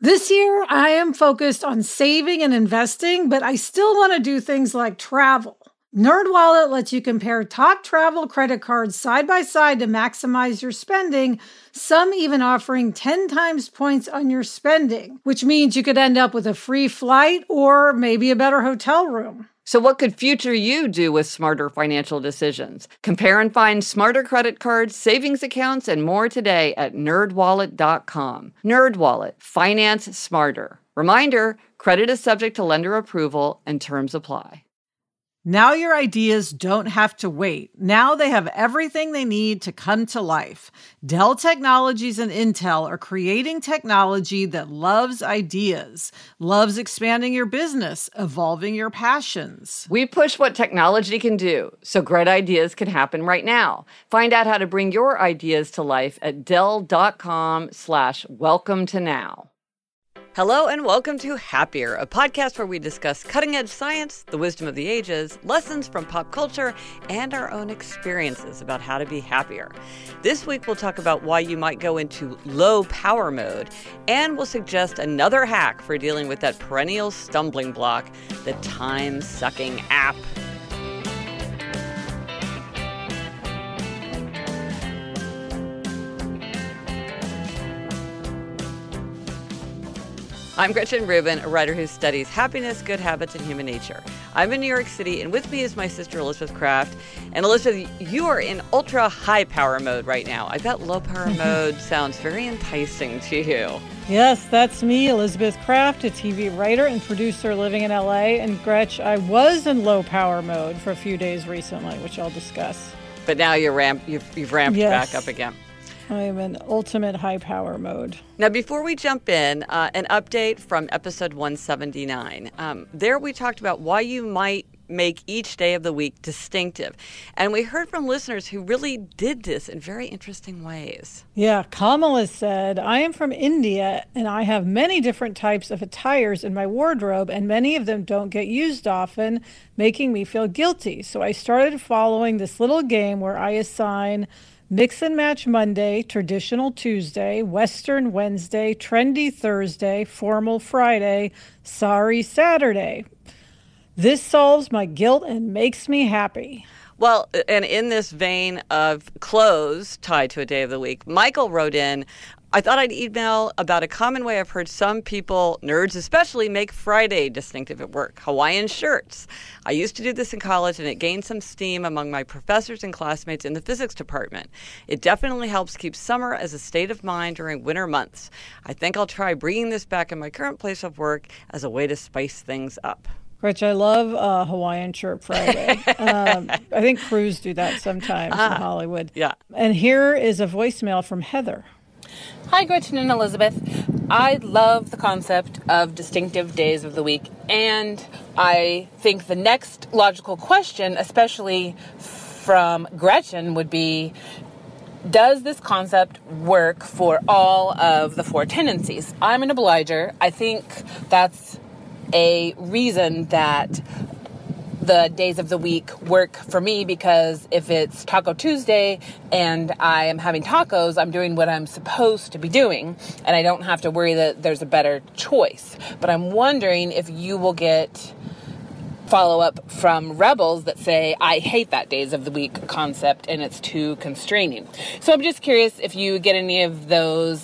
This year, I am focused on saving and investing, but I still want to do things like travel. NerdWallet lets you compare top travel credit cards side by side to maximize your spending, some even offering 10 times points on your spending, which means you could end up with a free flight or maybe a better hotel room. So what could future you do with smarter financial decisions? Compare and find smarter credit cards, savings accounts, and more today at nerdwallet.com. NerdWallet. Finance smarter. Reminder, credit is subject to lender approval and terms apply. Now your ideas don't have to wait. Now they have everything they need to come to life. Dell Technologies and Intel are creating technology that loves ideas, loves expanding your business, evolving your passions. We push what technology can do, so great ideas can happen right now. Find out how to bring your ideas to life at Dell.com/welcome to now. Hello and welcome to Happier, a podcast where we discuss cutting-edge science, the wisdom of the ages, lessons from pop culture, and our own experiences about how to be happier. This week we'll talk about why you might go into low power mode, and we'll suggest another hack for dealing with that perennial stumbling block, the time-sucking app. I'm Gretchen Rubin, a writer who studies happiness, good habits, and human nature. I'm in New York City, and with me is my sister Elizabeth Kraft. And Elizabeth, you are in ultra high power mode right now. I bet low power mode sounds very enticing to you. Yes, that's me, Elizabeth Kraft, a TV writer and producer living in LA. And Gretch, I was in low power mode for a few days recently, which I'll discuss. But now you've ramped back up again. I am in ultimate high power mode. Now, before we jump in, an update from episode 179. There we talked about why you might make each day of the week distinctive. And we heard from listeners who really did this in very interesting ways. Yeah, Kamala said, I am from India and I have many different types of attires in my wardrobe and many of them don't get used often, making me feel guilty. So I started following this little game where I assign Mix and Match Monday, Traditional Tuesday, Western Wednesday, Trendy Thursday, Formal Friday, Sorry Saturday. This solves my guilt and makes me happy. Well, and in this vein of clothes tied to a day of the week, Michael wrote in, I thought I'd email about a common way I've heard some people, nerds especially, make Friday distinctive at work, Hawaiian shirts. I used to do this in college, and it gained some steam among my professors and classmates in the physics department. It definitely helps keep summer as a state of mind during winter months. I think I'll try bringing this back in my current place of work as a way to spice things up. Rich, I love Hawaiian Shirt Friday. I think crews do that sometimes in Hollywood. Yeah. And here is a voicemail from Heather. Hi, Gretchen and Elizabeth. I love the concept of distinctive days of the week, and I think the next logical question, especially from Gretchen, would be, does this concept work for all of the four tendencies? I'm an obliger. I think that's a reason that the days of the week work for me, because if it's Taco Tuesday and I am having tacos, I'm doing what I'm supposed to be doing, and I don't have to worry that there's a better choice. But I'm wondering if you will get follow-up from rebels that say, I hate that days of the week concept and it's too constraining. So I'm just curious if you get any of those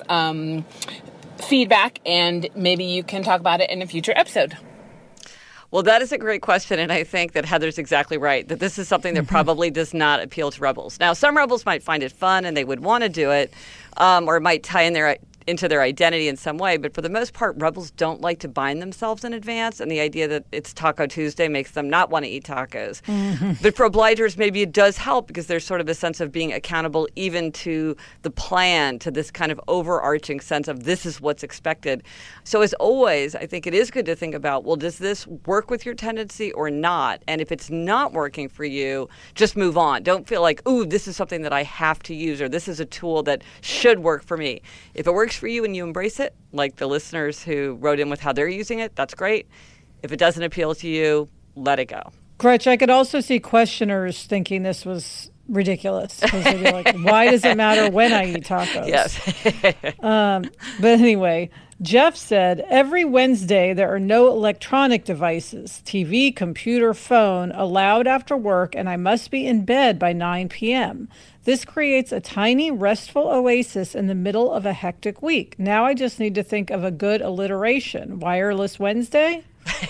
feedback, and maybe you can talk about it in a future episode. Well, that is a great question, and I think that Heather's exactly right, that this is something that probably does not appeal to rebels. Now, some rebels might find it fun and they would want to do it, or it might tie into their identity in some way, but for the most part, rebels don't like to bind themselves in advance, and the idea that it's Taco Tuesday makes them not want to eat tacos. But for obligers, maybe it does help, because there's sort of a sense of being accountable even to the plan, to this kind of overarching sense of this is what's expected. So as always, I think it is good to think about, well, does this work with your tendency or not? And if it's not working for you, just move on. Don't feel like, ooh, this is something that I have to use, or this is a tool that should work for me. If it works for you and you embrace it, like the listeners who wrote in with how they're using it, that's great. If it doesn't appeal to you, let it go. Gretch, I could also see questioners thinking this was ridiculous, because they'd be like, why does it matter when I eat tacos? Yes. But anyway, Jeff said, every Wednesday there are no electronic devices, TV, computer, phone, allowed after work, and I must be in bed by 9 p.m. This creates a tiny, restful oasis in the middle of a hectic week. Now I just need to think of a good alliteration. Wireless Wednesday?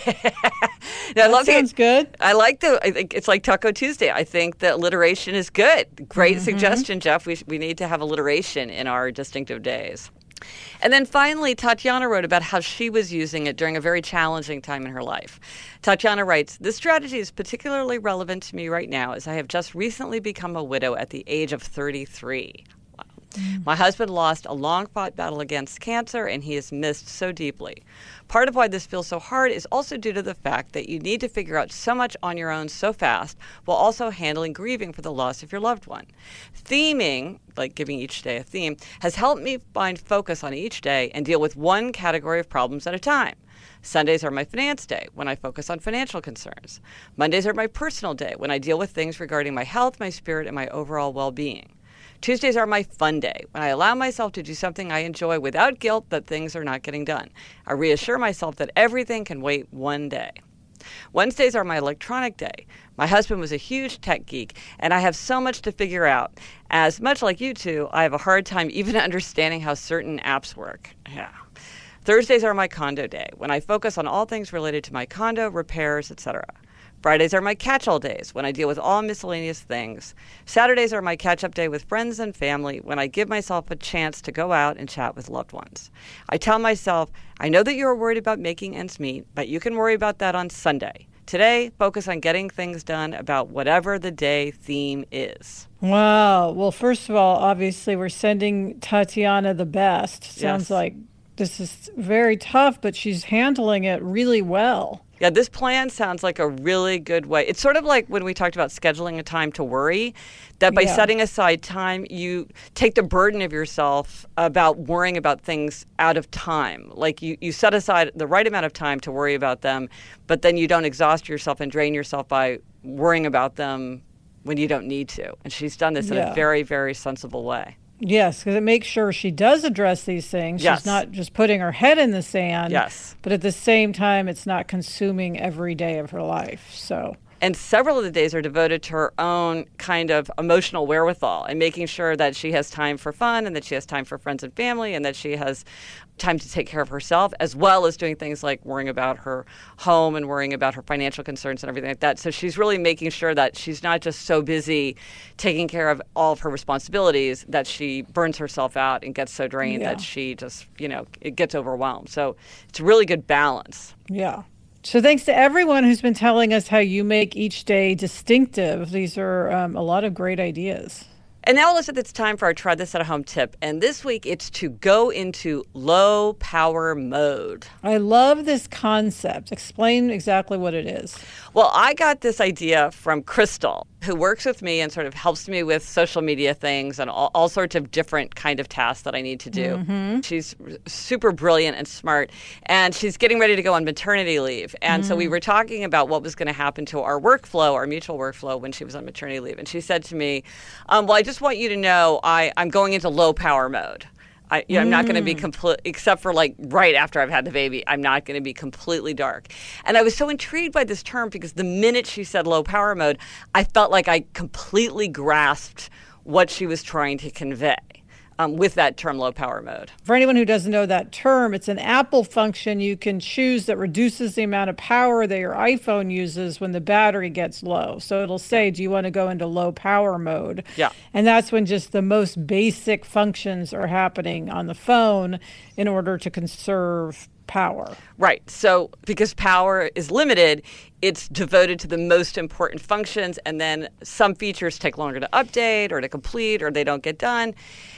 That sounds good. I think it's like Taco Tuesday. I think that alliteration is good. Great suggestion, Jeff. We need to have alliteration in our distinctive days. And then finally, Tatiana wrote about how she was using it during a very challenging time in her life. Tatiana writes, this strategy is particularly relevant to me right now as I have just recently become a widow at the age of 33. Wow. My husband lost a long-fought battle against cancer, and he is missed so deeply. Part of why this feels so hard is also due to the fact that you need to figure out so much on your own so fast while also handling grieving for the loss of your loved one. Theming, like giving each day a theme, has helped me find focus on each day and deal with one category of problems at a time. Sundays are my finance day, when I focus on financial concerns. Mondays are my personal day, when I deal with things regarding my health, my spirit, and my overall well-being. Tuesdays are my fun day, when I allow myself to do something I enjoy without guilt that things are not getting done. I reassure myself that everything can wait one day. Wednesdays are my electronic day. My husband was a huge tech geek, and I have so much to figure out. As much like you two, I have a hard time even understanding how certain apps work. Yeah. Thursdays are my condo day, when I focus on all things related to my condo, repairs, etc. Fridays are my catch-all days, when I deal with all miscellaneous things. Saturdays are my catch-up day with friends and family, when I give myself a chance to go out and chat with loved ones. I tell myself, I know that you are worried about making ends meet, but you can worry about that on Sunday. Today, focus on getting things done about whatever the day theme is. Wow. Well, first of all, obviously, we're sending Tatiana the best. Sounds like this is very tough, but she's handling it really well. Yeah, this plan sounds like a really good way. It's sort of like when we talked about scheduling a time to worry, that by setting aside time, you take the burden of yourself about worrying about things out of time. Like you set aside the right amount of time to worry about them, but then you don't exhaust yourself and drain yourself by worrying about them when you don't need to. And she's done this in a very, very sensible way. Yes, because it makes sure she does address these things. Yes. She's not just putting her head in the sand. Yes. But at the same time, it's not consuming every day of her life. And several of the days are devoted to her own kind of emotional wherewithal and making sure that she has time for fun and that she has time for friends and family and that she has time to take care of herself, as well as doing things like worrying about her home and worrying about her financial concerns and everything like that. So she's really making sure that she's not just so busy taking care of all of her responsibilities that she burns herself out and gets so drained that she just, it gets overwhelmed. So it's a really good balance. Yeah. So thanks to everyone who's been telling us how you make each day distinctive. These are a lot of great ideas. And now, Elizabeth, it's time for our Try This at Home tip. And this week, it's to go into low power mode. I love this concept. Explain exactly what it is. Well, I got this idea from Crystal, who works with me and sort of helps me with social media things and all sorts of different kind of tasks that I need to do. Mm-hmm. She's super brilliant and smart, and she's getting ready to go on maternity leave. And so we were talking about what was going to happen to our workflow, our mutual workflow, when she was on maternity leave. And she said to me, well, I just want you to know I'm going into low power mode. I'm not going to be complete, except for like right after I've had the baby, I'm not going to be completely dark. And I was so intrigued by this term because the minute she said low power mode, I felt like I completely grasped what she was trying to convey with that term low power mode. For anyone who doesn't know that term, it's an Apple function you can choose that reduces the amount of power that your iPhone uses when the battery gets low. So it'll say, do you want to go into low power mode? Yeah. And that's when just the most basic functions are happening on the phone in order to conserve power. Right. So because power is limited, it's devoted to the most important functions, and then some features take longer to update or to complete or they don't get done.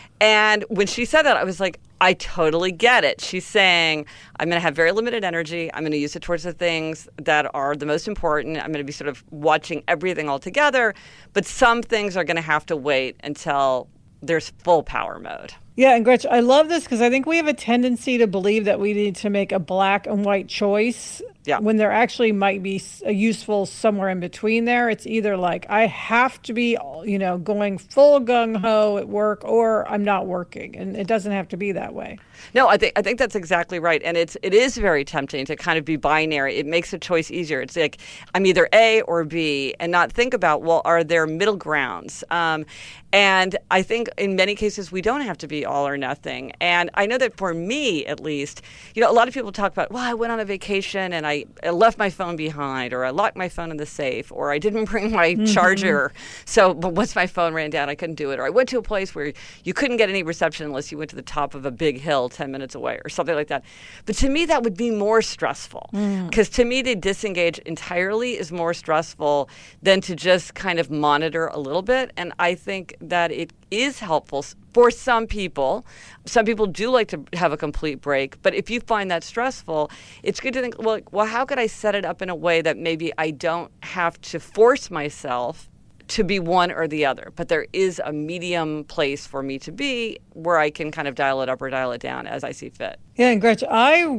And when she said that, I was like, I totally get it. She's saying, I'm going to have very limited energy. I'm going to use it towards the things that are the most important. I'm going to be sort of watching everything all together. But some things are going to have to wait until there's full power mode. Yeah, and Gretchen, I love this because I think we have a tendency to believe that we need to make a black and white choice Yeah. when there actually might be a useful somewhere in between there. It's either like I have to be, going full gung-ho at work, or I'm not working. And it doesn't have to be that way. No, I think that's exactly right. And it is very tempting to kind of be binary. It makes a choice easier. It's like I'm either A or B, and not think about, well, are there middle grounds? And I think in many cases we don't have to be all or nothing. And I know that for me, at least, a lot of people talk about, well, I went on a vacation and I left my phone behind, or I locked my phone in the safe, or I didn't bring my charger. So once my phone ran down, I couldn't do it. Or I went to a place where you couldn't get any reception unless you went to the top of a big hill 10 minutes away, or something like that. But to me, that would be more stressful, because to me, to disengage entirely is more stressful than to just kind of monitor a little bit. And I think that it is helpful for some people. Some people do like to have a complete break, but if you find that stressful, it's good to think, well, how could I set it up in a way that maybe I don't have to force myself to be one or the other, but there is a medium place for me to be where I can kind of dial it up or dial it down as I see fit. Yeah, and Gretchen,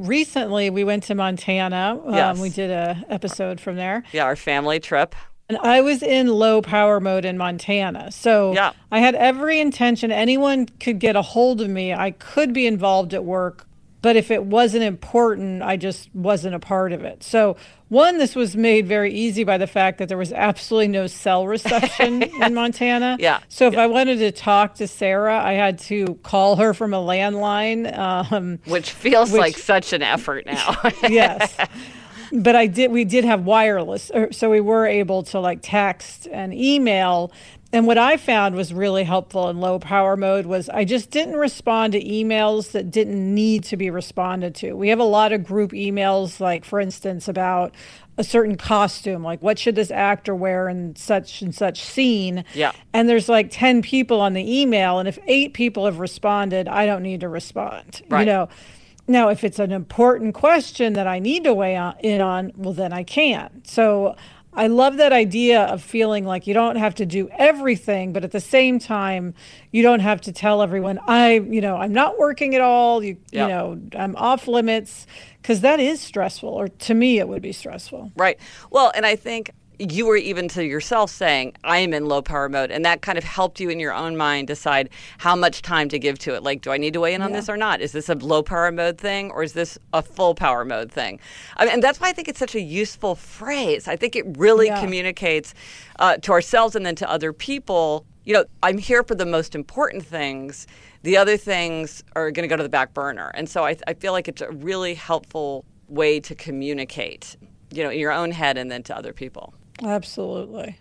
we went to Montana. Yes. We did an episode from there. Yeah, our family trip. And I was in low power mode in Montana. So Yeah. I had every intention anyone could get a hold of me. I could be involved at work, but if it wasn't important, I just wasn't a part of it. So one, this was made very easy by the fact that there was absolutely no cell reception in Montana. Yeah. So if I wanted to talk to Sarah, I had to call her from a landline. Which feels like such an effort now. Yes. But we did have wireless, so we were able to like text and email. And what I found was really helpful in low power mode was I just didn't respond to emails that didn't need to be responded to. We have a lot of group emails, like for instance, about a certain costume, like what should this actor wear in such and such scene? Yeah. And there's like 10 people on the email, and if 8 people have responded, I don't need to respond. Right. Now, if it's an important question that I need to weigh in on, well, then I can. So I love that idea of feeling like you don't have to do everything, but at the same time, you don't have to tell everyone, I'm not working at all. I'm off limits, because that is stressful, or to me, it would be stressful. Right. Well, and I think you were even to yourself saying, I am in low power mode. And that kind of helped you in your own mind decide how much time to give to it. Like, do I need to weigh in on this or not? Is this a low power mode thing, or is this a full power mode thing? And that's why I think it's such a useful phrase. I think it really communicates to ourselves and then to other people, I'm here for the most important things. The other things are going to go to the back burner. And so I feel like it's a really helpful way to communicate, in your own head and then to other people. Absolutely.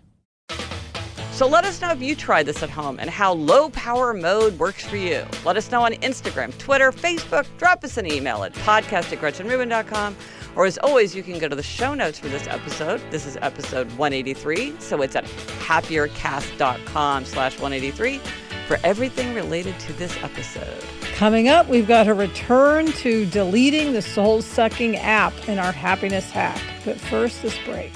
So let us know if you tried this at home and how low power mode works for you. Let us know on Instagram, Twitter, Facebook. Drop us an email at podcast@GretchenRubin.com. Or as always, you can go to the show notes for this episode. This is episode 183. So it's at happiercast.com/183 for everything related to this episode. Coming up, we've got a return to deleting the soul-sucking app in our happiness hack. But first, this break.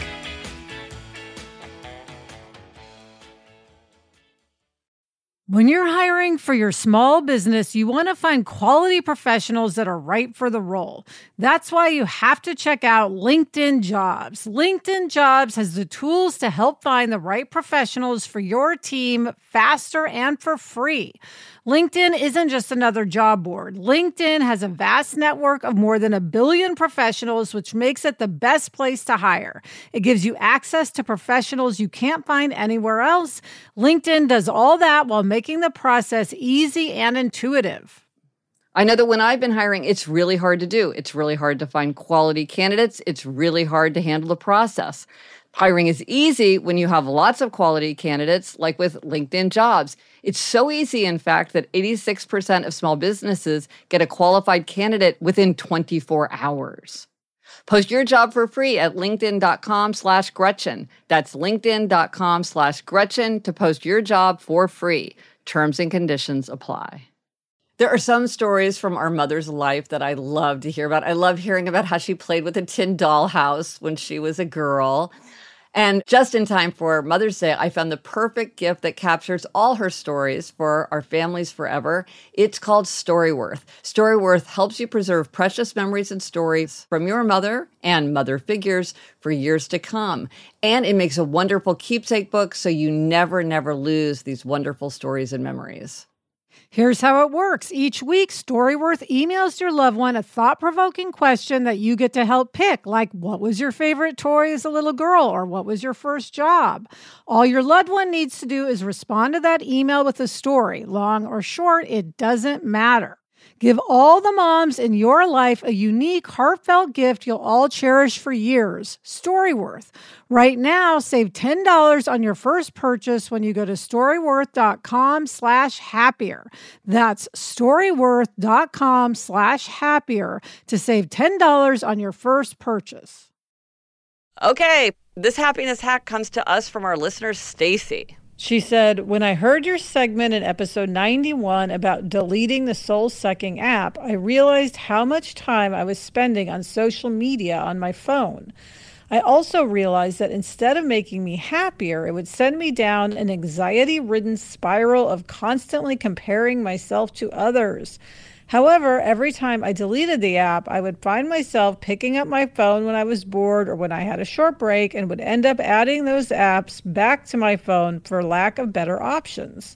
When you're hiring for your small business, you want to find quality professionals that are right for the role. That's why you have to check out LinkedIn Jobs. LinkedIn Jobs has the tools to help find the right professionals for your team faster and for free. LinkedIn isn't just another job board. LinkedIn has a vast network of more than 1 billion professionals, which makes it the best place to hire. It gives you access to professionals you can't find anywhere else. LinkedIn does all that while making the process easy and intuitive. I know that when I've been hiring, it's really hard to do. It's really hard to find quality candidates. It's really hard to handle the process. Hiring is easy when you have lots of quality candidates, like with LinkedIn Jobs. It's so easy, in fact, that 86% of small businesses get a qualified candidate within 24 hours. Post your job for free at linkedin.com/Gretchen. That's linkedin.com/Gretchen to post your job for free. Terms and conditions apply. There are some stories from our mother's life that I love to hear about. I love hearing about how she played with a tin dollhouse when she was a girl. And just in time for Mother's Day, I found the perfect gift that captures all her stories for our families forever. It's called Storyworth. Storyworth helps you preserve precious memories and stories from your mother and mother figures for years to come. And it makes a wonderful keepsake book so you never lose these wonderful stories and memories. Here's how it works. Each week, Storyworth emails your loved one a thought-provoking question that you get to help pick, like what was your favorite toy as a little girl, or what was your first job? All your loved one needs to do is respond to that email with a story. Long or short, it doesn't matter. Give all the moms in your life a unique, heartfelt gift you'll all cherish for years. Storyworth. Right now, save $10 on your first purchase when you go to storyworth.com/happier. That's storyworth.com/happier to save $10 on your first purchase. Okay, this happiness hack comes to us from our listener, Stacy. She said, when I heard your segment in episode 91 about deleting the soul-sucking app, I realized how much time I was spending on social media on my phone. I also realized that instead of making me happier, it would send me down an anxiety-ridden spiral of constantly comparing myself to others. However, every time I deleted the app, I would find myself picking up my phone when I was bored or when I had a short break and would end up adding those apps back to my phone for lack of better options.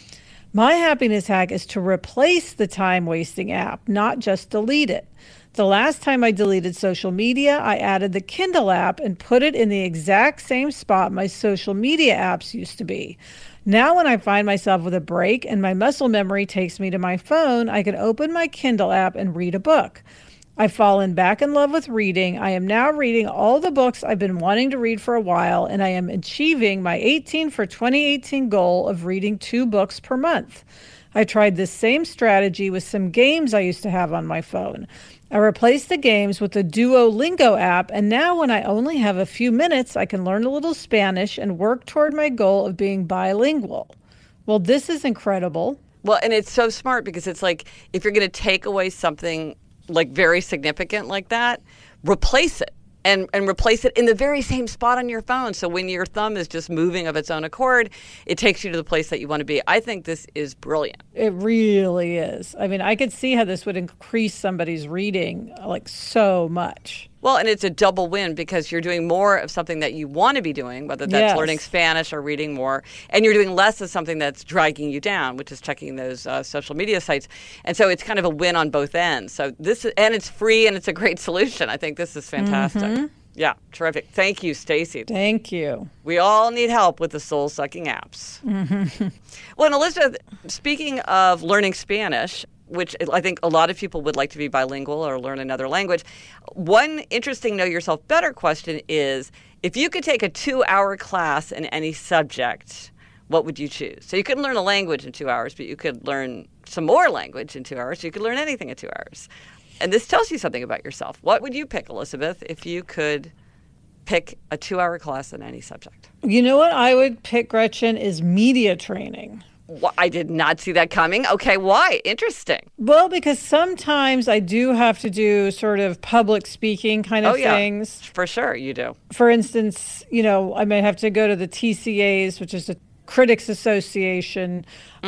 My happiness hack is to replace the time-wasting app, not just delete it. The last time I deleted social media, I added the Kindle app and put it in the exact same spot my social media apps used to be. Now when I find myself with a break and my muscle memory takes me to my phone, I can open my Kindle app and read a book. I've fallen back in love with reading. I am now reading all the books I've been wanting to read for a while, and I am achieving my 18 for 2018 goal of reading 2 books per month. I tried this same strategy with some games I used to have on my phone. I replaced the games with the Duolingo app, and now when I only have a few minutes, I can learn a little Spanish and work toward my goal of being bilingual. Well, this is incredible. Well, and it's so smart because it's like if you're going to take away something like very significant like that, replace it. And replace it in the very same spot on your phone. So when your thumb is just moving of its own accord, it takes you to the place that you want to be. I think this is brilliant. It really is. I mean, I could see how this would increase somebody's reading like so much. Well, and it's a double win because you're doing more of something that you want to be doing, whether that's learning Spanish or reading more, and you're doing less of something that's dragging you down, which is checking those social media sites. And so it's kind of a win on both ends. So this is, and it's free and it's a great solution. I think this is fantastic. Mm-hmm. Yeah, terrific. Thank you, Stacy. Thank you. We all need help with the soul-sucking apps. Mm-hmm. Well, and Elizabeth, speaking of learning Spanish, which I think a lot of people would like to be bilingual or learn another language. One interesting Know Yourself Better question is, if you could take a 2-hour class in any subject, what would you choose? So you couldn't learn a language in 2 hours, but you could learn some more language in 2 hours. So you could learn anything in 2 hours. And this tells you something about yourself. What would you pick, Elizabeth, if you could pick a 2-hour class in any subject? You know what I would pick, Gretchen, is media training. I did not see that coming. Okay, why? Interesting. Well, because sometimes I do have to do sort of public speaking kind of things. For sure, you do. For instance, you know, I might have to go to the TCAs, which is the Critics Association.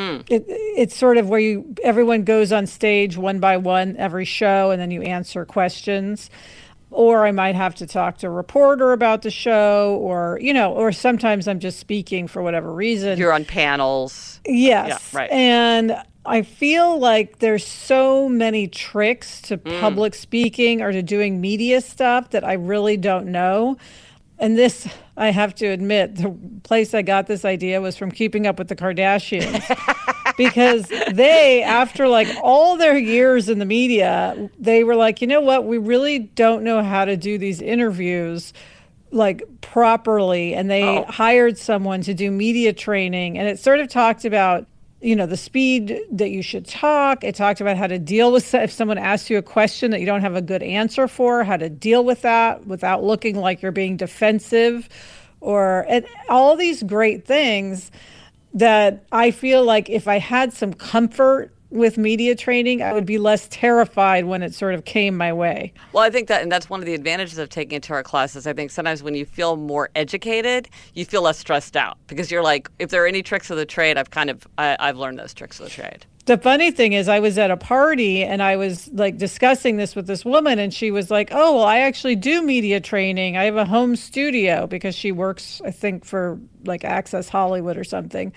It's sort of where everyone goes on stage one by one every show, and then you answer questions. Or I might have to talk to a reporter about the show, or, you know, or sometimes I'm just speaking for whatever reason. You're on panels. Yes. Yeah, right. And I feel like there's so many tricks to public speaking or to doing media stuff that I really don't know. And this, I have to admit, the place I got this idea was from Keeping Up with the Kardashians. Because they, after like all their years in the media, they were like, you know what, we really don't know how to do these interviews like properly. And they hired someone to do media training. And it sort of talked about, you know, the speed that you should talk. It talked about how to deal with if someone asks you a question that you don't have a good answer for, how to deal with that without looking like you're being defensive, and all these great things that I feel like if I had some comfort with media training, I would be less terrified when it sort of came my way. Well, I think and that's one of the advantages of taking it to our classes. I think sometimes when you feel more educated, you feel less stressed out because you're like, if there are any tricks of the trade, I've learned those tricks of the trade. The funny thing is I was at a party and I was like discussing this with this woman and she was like, oh, well, I actually do media training. I have a home studio because she works, I think, for like Access Hollywood or something.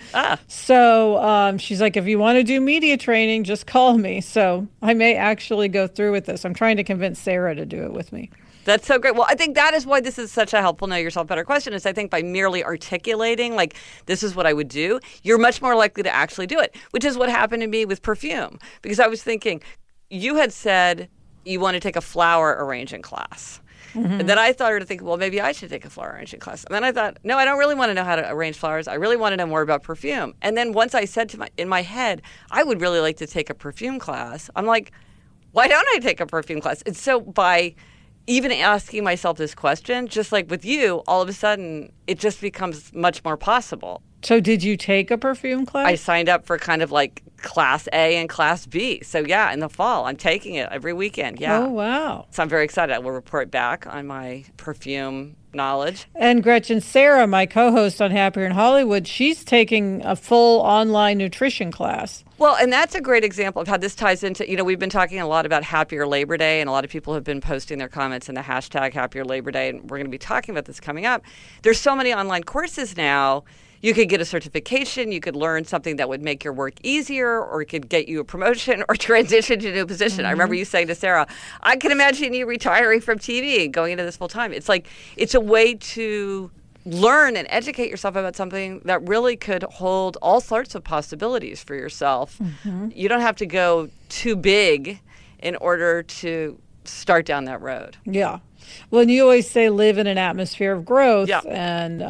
So she's like, if you want to do media training, just call me. So I may actually go through with this. I'm trying to convince Sarah to do it with me. That's so great. Well, I think that is why this is such a helpful Know Yourself Better question is I think by merely articulating, like, this is what I would do, you're much more likely to actually do it, which is what happened to me with perfume. Because I was thinking, you had said you want to take a flower arranging class. Mm-hmm. And then I started to think, well, maybe I should take a flower arranging class. And then I thought, no, I don't really want to know how to arrange flowers. I really want to know more about perfume. And then once I said in my head, I would really like to take a perfume class, I'm like, why don't I take a perfume class? And so by even asking myself this question, just like with you, all of a sudden, it just becomes much more possible. So did you take a perfume class? I signed up for kind of like Class A and Class B. So yeah, in the fall, I'm taking it every weekend. Yeah. Oh, wow. So I'm very excited. I will report back on my perfume knowledge. And Gretchen Sarah, my co-host on Happier in Hollywood, she's taking a full online nutrition class. Well, and that's a great example of how this ties into, we've been talking a lot about Happier Labor Day, and a lot of people have been posting their comments in the hashtag Happier Labor Day, and we're going to be talking about this coming up. There's so many online courses now. You could get a certification, you could learn something that would make your work easier, or it could get you a promotion or transition to a new position. Mm-hmm. I remember you saying to Sarah, I can imagine you retiring from TV and going into this full time. It's like, it's a way to learn and educate yourself about something that really could hold all sorts of possibilities for yourself. Mm-hmm. You don't have to go too big in order to start down that road. Yeah. Well, and you always say live in an atmosphere of growth. Yeah. And,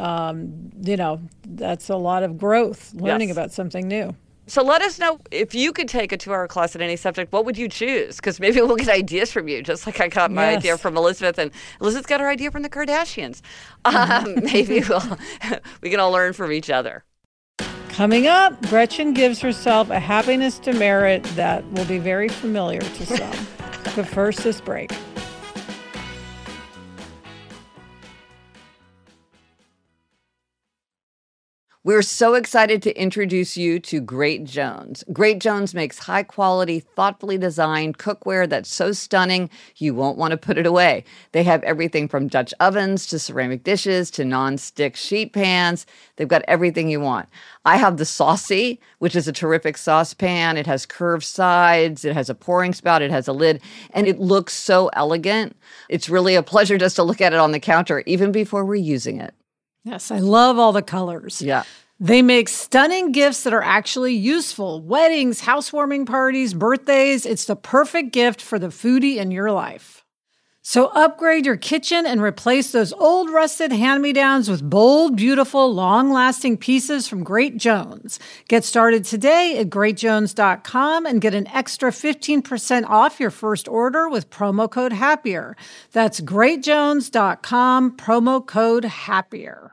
that's a lot of growth, learning about something new. So let us know if you could take a 2-hour class in any subject, what would you choose? Because maybe we'll get ideas from you, just like I got my idea from Elizabeth, and Elizabeth got her idea from the Kardashians. Maybe we can all learn from each other. Coming up, Gretchen gives herself a happiness demerit that will be very familiar to some. But first, this break. We're so excited to introduce you to Great Jones. Great Jones makes high-quality, thoughtfully designed cookware that's so stunning you won't want to put it away. They have everything from Dutch ovens to ceramic dishes to non-stick sheet pans. They've got everything you want. I have the Saucy, which is a terrific saucepan. It has curved sides. It has a pouring spout. It has a lid. And it looks so elegant. It's really a pleasure just to look at it on the counter, even before we're using it. Yes, I love all the colors. Yeah. They make stunning gifts that are actually useful. Weddings, housewarming parties, birthdays. It's the perfect gift for the foodie in your life. So upgrade your kitchen and replace those old rusted hand-me-downs with bold, beautiful, long-lasting pieces from Great Jones. Get started today at greatjones.com and get an extra 15% off your first order with promo code HAPPIER. That's greatjones.com, promo code HAPPIER.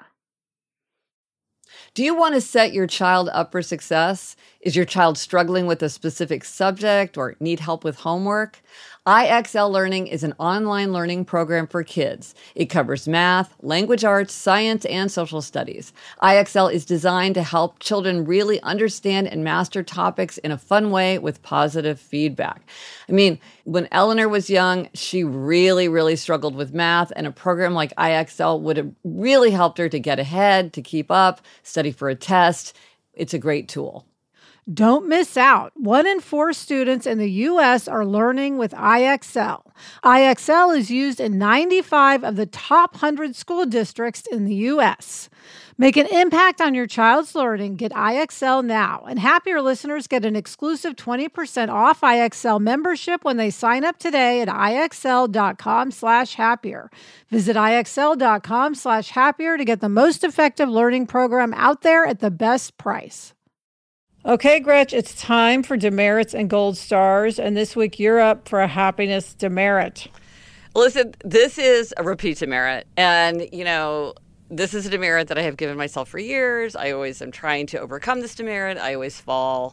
Do you want to set your child up for success? Is your child struggling with a specific subject or need help with homework? IXL Learning is an online learning program for kids. It covers math, language arts, science, and social studies. IXL is designed to help children really understand and master topics in a fun way with positive feedback. I mean, when Eleanor was young, she really, really struggled with math, and a program like IXL would have really helped her to get ahead, to keep up, study for a test. It's a great tool. Don't miss out. 1 in 4 students in the U.S. are learning with IXL. IXL is used in 95 of the top 100 school districts in the U.S. Make an impact on your child's learning. Get IXL now. And Happier listeners get an exclusive 20% off IXL membership when they sign up today at IXL.com/happier. Visit IXL.com/happier to get the most effective learning program out there at the best price. Okay, Gretch, it's time for demerits and gold stars. And this week you're up for a happiness demerit. Listen, this is a repeat demerit. And, this is a demerit that I have given myself for years. I always am trying to overcome this demerit. I always fall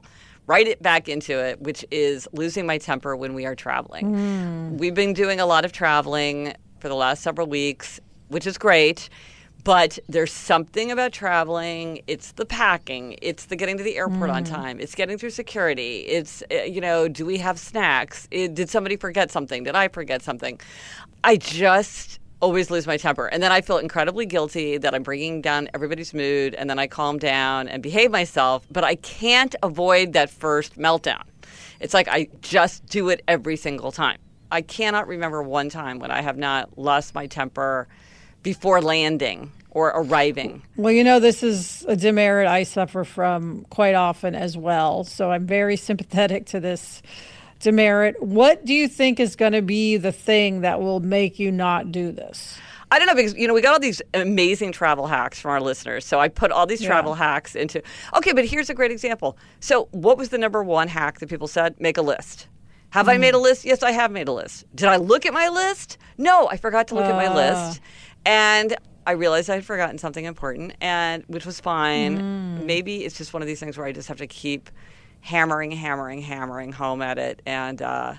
right it back into it, which is losing my temper when we are traveling. We've been doing a lot of traveling for the last several weeks, which is great. But there's something about traveling. It's the packing. It's the getting to the airport on time. It's getting through security. It's, do we have snacks? Did somebody forget something? Did I forget something? I just always lose my temper. And then I feel incredibly guilty that I'm bringing down everybody's mood. And then I calm down and behave myself. But I can't avoid that first meltdown. It's like I just do it every single time. I cannot remember one time when I have not lost my temper before landing or arriving. Well, this is a demerit I suffer from quite often as well. So I'm very sympathetic to this demerit. What do you think is going to be the thing that will make you not do this? I don't know, because, we got all these amazing travel hacks from our listeners. So I put all these travel hacks into, okay, but here's a great example. So what was the number one hack that people said? Make a list. Have I made a list? Yes, I have made a list. Did I look at my list? No, I forgot to look at my list. And I realized I had forgotten something important, and which was fine. Maybe it's just one of these things where I just have to keep hammering home at it. And, I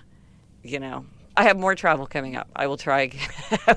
have more travel coming up. I will try again.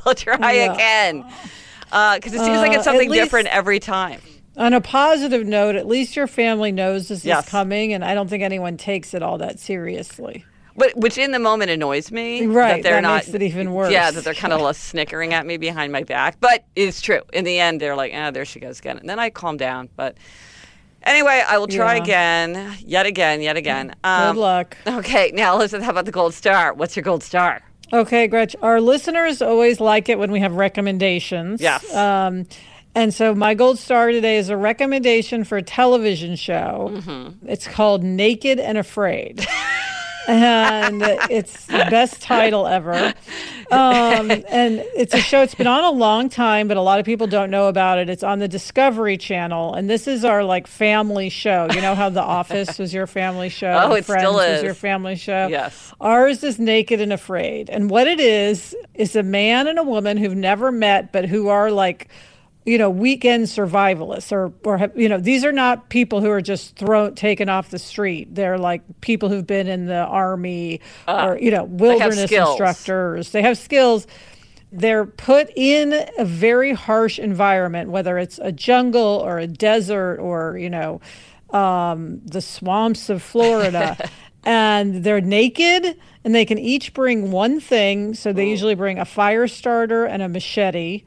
Again. Because it seems like it's something different every time. On a positive note, at least your family knows this is coming, and I don't think anyone takes it all that seriously. But which in the moment annoys me. Right, that makes it even worse. Yeah, that they're kind of snickering at me behind my back. But it's true. In the end, they're like, there she goes again. And then I calm down. But anyway, I will try again, yet again. Good luck. Okay, now listen, how about the gold star? What's your gold star? Okay, Gretch. Our listeners always like it when we have recommendations. Yes. And so my gold star today is a recommendation for a television show. It's called Naked and Afraid. And it's the best title ever. And it's a show, it's been on a long time, but a lot of people don't know about it. It's on the Discovery Channel. And this is our family show. You know how The Office was your family show? Oh, it Friends still is. was your family show? Yes. Ours is Naked and Afraid. And what it is a man and a woman who've never met, but who are weekend survivalists or these are not people who are just taken off the street. They're people who've been in the army or, wilderness instructors. They have skills. They're put in a very harsh environment, whether it's a jungle or a desert or, the swamps of Florida. And they're naked and they can each bring one thing. So they usually bring a fire starter and a machete.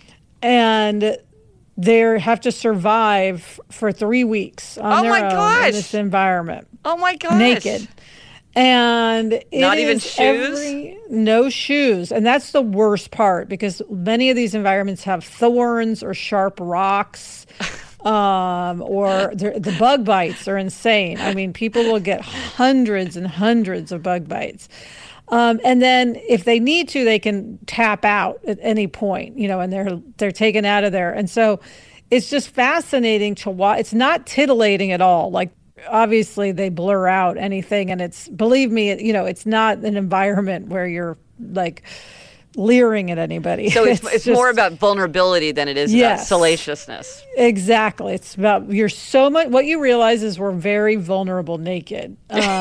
And they have to survive for 3 weeks on their own in this environment. Oh my gosh! Naked, and not even shoes. No shoes, and that's the worst part because many of these environments have thorns or sharp rocks, or the bug bites are insane. I mean, people will get hundreds and hundreds of bug bites. And then if they need to, they can tap out at any point, and they're taken out of there. And so it's just fascinating to watch. It's not titillating at all. Obviously they blur out anything. And believe me, it's not an environment where you're leering at anybody. So it's just more about vulnerability than it is about salaciousness. Exactly. It's about what you realize is we're very vulnerable naked.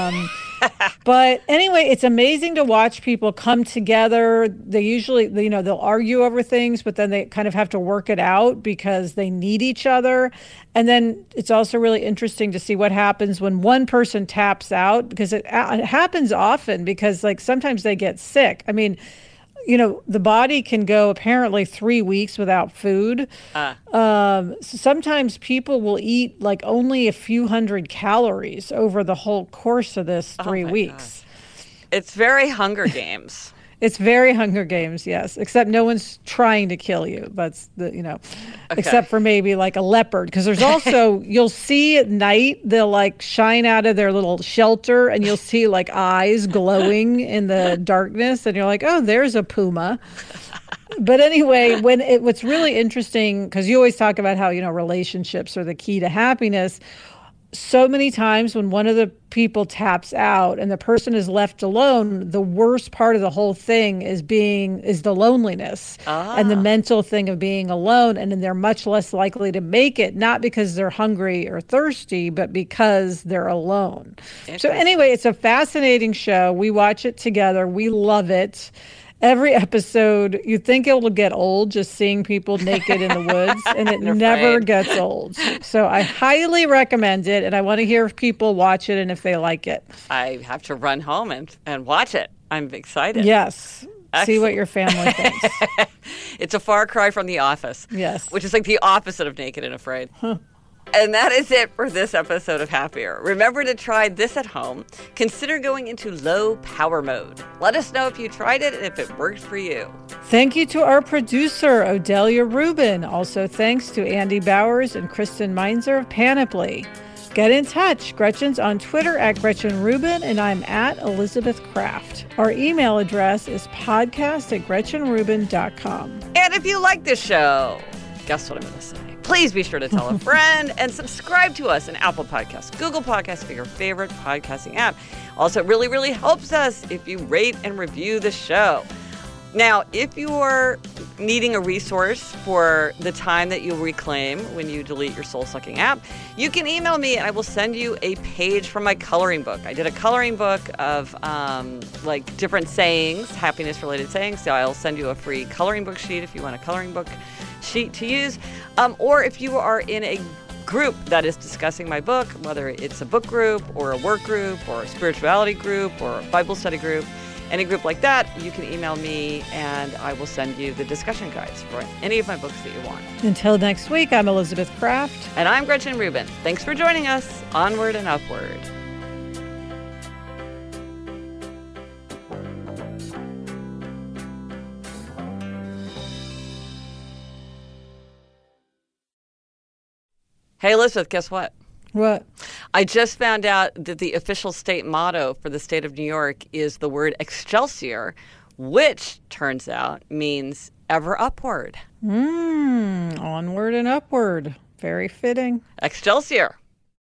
But anyway, it's amazing to watch people come together. They usually, they'll argue over things, but then they kind of have to work it out because they need each other. And then it's also really interesting to see what happens when one person taps out, because it happens often because sometimes they get sick. I mean, the body can go apparently 3 weeks without food. So sometimes people will eat only a few hundred calories over the whole course of this 3 weeks. God. It's very Hunger Games. It's very Hunger Games, yes. Except no one's trying to kill you. That's except for maybe a leopard. Because there's also, you'll see at night, they'll shine out of their little shelter and you'll see eyes glowing in the darkness. And you're like, oh, there's a puma. But anyway, what's really interesting, because you always talk about how, relationships are the key to happiness. so many times when one of the people taps out and the person is left alone, the worst part of the whole thing is the loneliness and the mental thing of being alone. And then they're much less likely to make it, not because they're hungry or thirsty, but because they're alone. So anyway, it's a fascinating show. We watch it together. We love it. Every episode, you think it will get old just seeing people naked in the woods, and it never gets old. So I highly recommend it, and I want to hear if people watch it and if they like it. I have to run home and watch it. I'm excited. Yes. Excellent. See what your family thinks. It's a far cry from The Office. Yes. Which is like the opposite of Naked and Afraid. And that is it for this episode of Happier. Remember to try this at home. Consider going into low power mode. Let us know if you tried it and if it worked for you. Thank you to our producer, Odelia Rubin. Also thanks to Andy Bowers and Kristen Meinzer of Panoply. Get in touch. Gretchen's on Twitter at Gretchen Rubin, and I'm at Elizabeth Kraft. Our email address is podcast@GretchenRubin.com. And if you like this show, guess what I'm going to say? Please be sure to tell a friend and subscribe to us in Apple Podcasts, Google Podcasts, or your favorite podcasting app. Also, it really, really helps us if you rate and review the show. Now, if you are needing a resource for the time that you reclaim when you delete your soul-sucking app, you can email me and I will send you a page from my coloring book. I did a coloring book of like different sayings, happiness-related sayings, so I'll send you a free coloring book sheet if you want a coloring book sheet to use. Or if you are in a group that is discussing my book, whether it's a book group or a work group or a spirituality group or a Bible study group, any group like that, you can email me and I will send you the discussion guides for any of my books that you want. Until next week, I'm Elizabeth Kraft. And I'm Gretchen Rubin. Thanks for joining us. Onward and upward. Hey, Elizabeth, guess what? What? I just found out that the official state motto for the state of New York is the word Excelsior, which turns out means ever upward. Onward and upward. Very fitting. Excelsior.